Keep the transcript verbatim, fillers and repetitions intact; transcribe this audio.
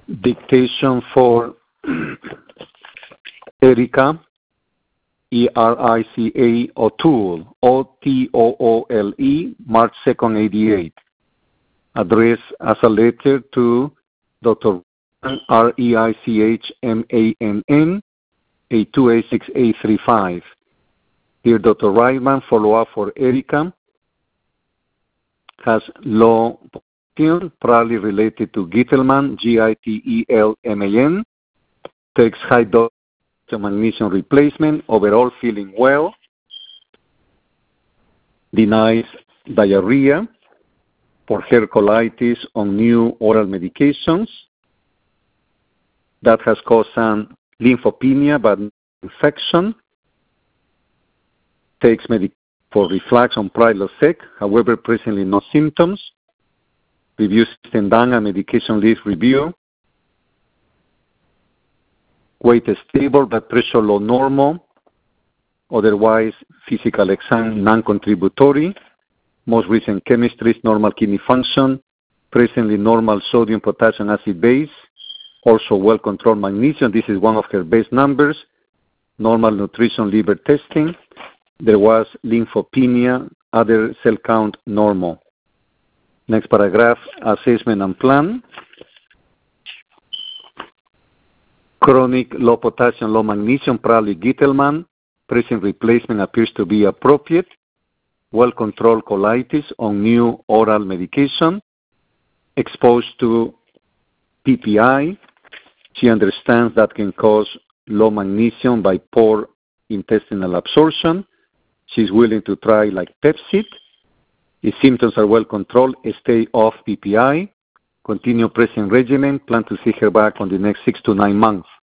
dictation for Erica, E R I C A O'Toole, O T O O L E, March second, eighty-eight. Addressed as a letter to Doctor R E I C H M A N N, eight two eight six eight three five. Dear Doctor Reitman, follow-up for Erica. Has low potassium, probably related to Gitelman, G I T E L M A N. Takes high dose magnesium replacement, overall feeling well. Denies diarrhea for her colitis on new oral medications. That has caused some lymphopenia, but infection. Takes medication for reflux on Prilosec, however, presently no symptoms. Review system done and medication list review. Weight is stable, blood pressure low normal. Otherwise, physical exam non-contributory. Most recent chemistry is normal kidney function. Presently normal sodium, potassium, acid base. Also well-controlled magnesium. This is one of her best numbers. Normal nutrition, liver testing. There was lymphopenia, other cell count normal. Next paragraph, assessment and plan. Chronic low potassium, low magnesium, probably Gitelman. Present replacement appears to be appropriate. Well-controlled colitis on new oral medication. Exposed to P P I. She understands that can cause low magnesium by poor intestinal absorption. She's willing to try like Pepcid. If symptoms are well controlled, stay off P P I. Continue present regimen. Plan to see her back on the next six to nine months.